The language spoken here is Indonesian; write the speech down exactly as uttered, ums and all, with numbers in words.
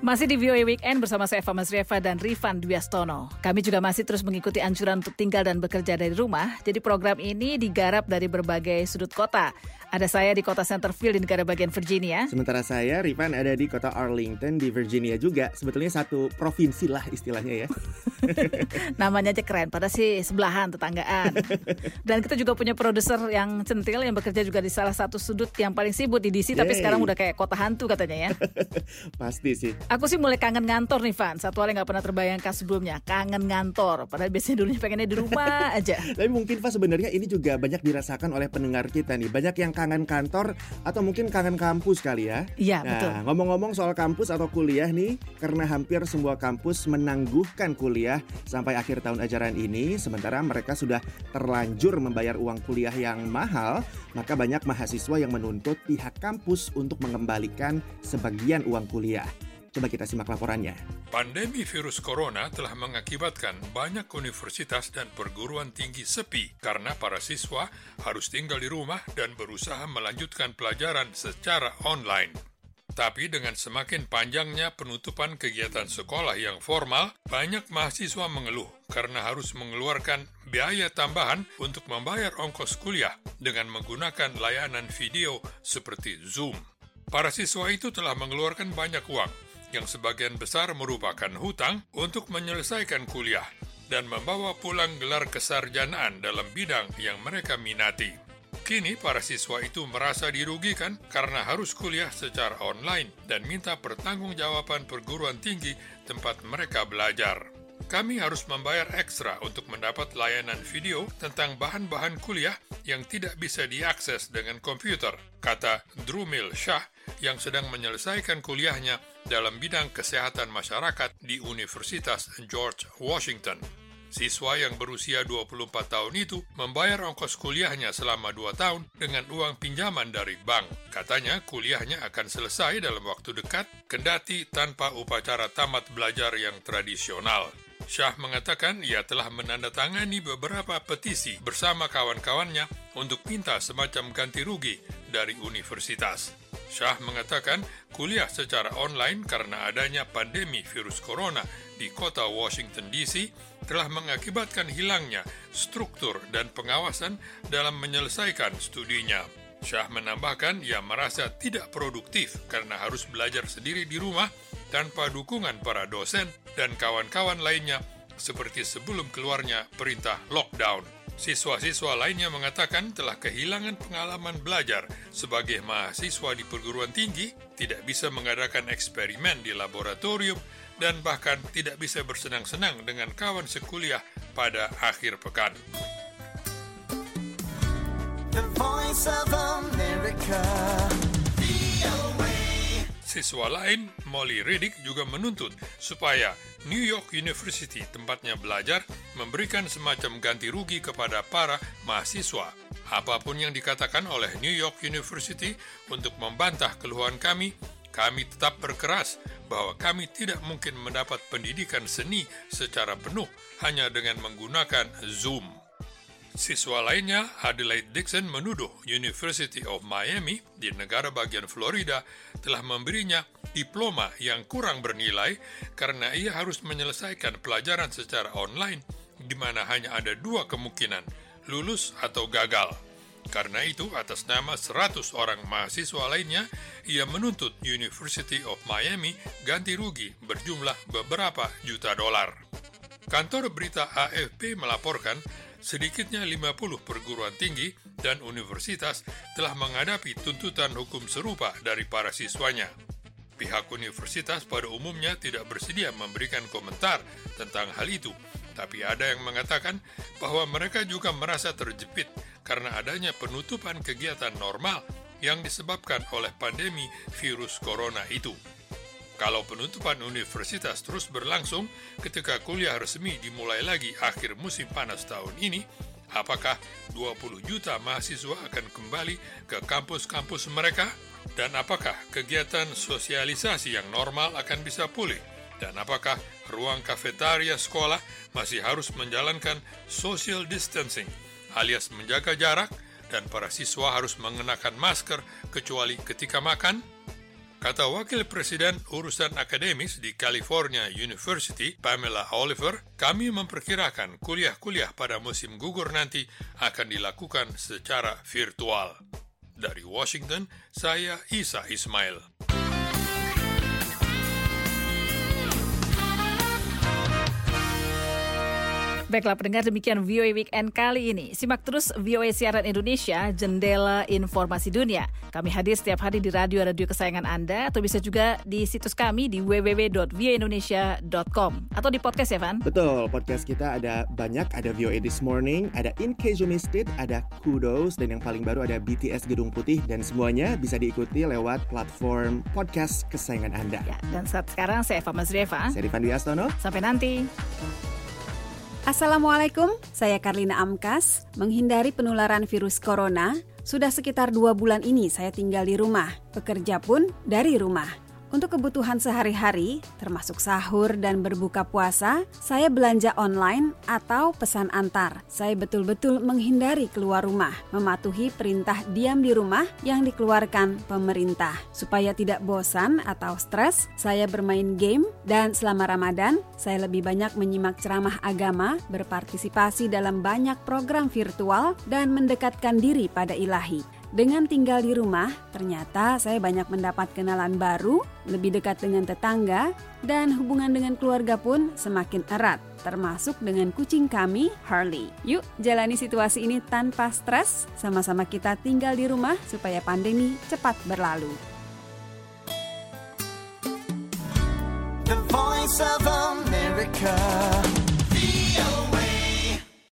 Masih di V O A Weekend bersama saya Eva Masrieva dan Rifan Dwiastono. Kami juga masih terus mengikuti anjuran untuk tinggal dan bekerja dari rumah. Jadi program ini digarap dari berbagai sudut kota. Ada saya di kota Centerville di negara bagian Virginia. Sementara saya, Rifan, ada di kota Arlington di Virginia juga. Sebetulnya satu provinsi lah istilahnya ya. Namanya aja keren, pada sih sebelahan, tetanggaan. Dan kita juga punya produser yang centil yang bekerja juga di salah satu sudut yang paling sibuk di D C. Yay. Tapi sekarang udah kayak kota hantu katanya ya. Pasti sih. Aku sih mulai kangen ngantor nih, Van. Satu hal yang gak pernah terbayangkan sebelumnya, kangen ngantor. Padahal biasanya dulunya pengennya di rumah aja. Tapi mungkin, Van, sebenarnya ini juga banyak dirasakan oleh pendengar kita nih. Banyak yang kangen kantor atau mungkin kangen kampus kali ya. Iya, nah, betul. Ngomong-ngomong soal kampus atau kuliah nih, karena hampir semua kampus menangguhkan kuliah sampai akhir tahun ajaran ini, sementara mereka sudah terlanjur membayar uang kuliah yang mahal, maka banyak mahasiswa yang menuntut pihak kampus untuk mengembalikan sebagian uang kuliah. Coba kita simak laporannya. Pandemi virus corona telah mengakibatkan banyak universitas dan perguruan tinggi sepi karena para siswa harus tinggal di rumah dan berusaha melanjutkan pelajaran secara online. Tapi dengan semakin panjangnya penutupan kegiatan sekolah yang formal, banyak mahasiswa mengeluh karena harus mengeluarkan biaya tambahan untuk membayar ongkos kuliah dengan menggunakan layanan video seperti Zoom. Para siswa itu telah mengeluarkan banyak uang, yang sebagian besar merupakan hutang untuk menyelesaikan kuliah dan membawa pulang gelar kesarjanaan dalam bidang yang mereka minati. Kini para siswa itu merasa dirugikan karena harus kuliah secara online dan minta pertanggungjawaban perguruan tinggi tempat mereka belajar. Kami harus membayar ekstra untuk mendapat layanan video tentang bahan-bahan kuliah yang tidak bisa diakses dengan komputer, kata Drumil Shah yang sedang menyelesaikan kuliahnya dalam bidang kesehatan masyarakat di Universitas George Washington. Siswa yang berusia dua puluh empat tahun itu membayar ongkos kuliahnya selama dua tahun dengan uang pinjaman dari bank. Katanya kuliahnya akan selesai dalam waktu dekat, kendati tanpa upacara tamat belajar yang tradisional. Shah mengatakan ia telah menandatangani beberapa petisi bersama kawan-kawannya untuk minta semacam ganti rugi dari universitas. Shah mengatakan kuliah secara online karena adanya pandemi virus corona di kota Washington D C telah mengakibatkan hilangnya struktur dan pengawasan dalam menyelesaikan studinya. Shah menambahkan ia merasa tidak produktif karena harus belajar sendiri di rumah tanpa dukungan para dosen dan kawan-kawan lainnya seperti sebelum keluarnya perintah lockdown. Siswa-siswa lainnya mengatakan telah kehilangan pengalaman belajar sebagai mahasiswa di perguruan tinggi, tidak bisa mengadakan eksperimen di laboratorium, dan bahkan tidak bisa bersenang-senang dengan kawan sekuliah pada akhir pekan. The Voice of America. Siswa lain, Molly Riddick, juga menuntut supaya New York University, tempatnya belajar, memberikan semacam ganti rugi kepada para mahasiswa. Apapun yang dikatakan oleh New York University untuk membantah keluhan kami, kami tetap berkeras bahwa kami tidak mungkin mendapat pendidikan seni secara penuh hanya dengan menggunakan Zoom. Siswa lainnya, Adelaide Dixon, menuduh University of Miami di negara bagian Florida telah memberinya diploma yang kurang bernilai karena ia harus menyelesaikan pelajaran secara online di mana hanya ada dua kemungkinan, lulus atau gagal. Karena itu, atas nama seratus orang mahasiswa lainnya, ia menuntut University of Miami ganti rugi berjumlah beberapa juta dolar. Kantor berita A F P melaporkan sedikitnya lima puluh perguruan tinggi dan universitas telah menghadapi tuntutan hukum serupa dari para siswanya. Pihak universitas pada umumnya tidak bersedia memberikan komentar tentang hal itu, tapi ada yang mengatakan bahwa mereka juga merasa terjepit karena adanya penutupan kegiatan normal yang disebabkan oleh pandemi virus corona itu. Kalau penutupan universitas terus berlangsung ketika kuliah resmi dimulai lagi akhir musim panas tahun ini, apakah dua puluh juta mahasiswa akan kembali ke kampus-kampus mereka? Dan apakah kegiatan sosialisasi yang normal akan bisa pulih? Dan apakah ruang kafetaria sekolah masih harus menjalankan social distancing alias menjaga jarak dan para siswa harus mengenakan masker kecuali ketika makan? Kata Wakil Presiden Urusan Akademis di California University, Pamela Oliver, kami memperkirakan kuliah-kuliah pada musim gugur nanti akan dilakukan secara virtual. Dari Washington, saya Isa Ismail. Baiklah pendengar, demikian V O A Weekend kali ini. Simak terus V O A Siaran Indonesia, Jendela Informasi Dunia. Kami hadir setiap hari di radio-radio kesayangan Anda, atau bisa juga di situs kami di w w w dot v o a indonesia dot com. Atau di podcast ya, Van? Betul, podcast kita ada banyak. Ada V O A This Morning, ada In Case You Missed It, ada Kudos, dan yang paling baru ada B T S Gedung Putih. Dan semuanya bisa diikuti lewat platform podcast kesayangan Anda. Ya, dan saat sekarang saya Eva Mazrieva. Saya Rifan Dwi Astono. Sampai nanti. Assalamualaikum, saya Karlina Amkas. Menghindari penularan virus corona, sudah sekitar dua bulan ini saya tinggal di rumah, bekerja pun dari rumah. Untuk kebutuhan sehari-hari, termasuk sahur dan berbuka puasa, saya belanja online atau pesan antar. Saya betul-betul menghindari keluar rumah, mematuhi perintah diam di rumah yang dikeluarkan pemerintah. Supaya tidak bosan atau stres, saya bermain game, dan selama Ramadan, saya lebih banyak menyimak ceramah agama, berpartisipasi dalam banyak program virtual, dan mendekatkan diri pada Ilahi. Dengan tinggal di rumah, ternyata saya banyak mendapat kenalan baru, lebih dekat dengan tetangga, dan hubungan dengan keluarga pun semakin erat, termasuk dengan kucing kami, Harley. Yuk, jalani situasi ini tanpa stres, sama-sama kita tinggal di rumah supaya pandemi cepat berlalu. The Voice of America.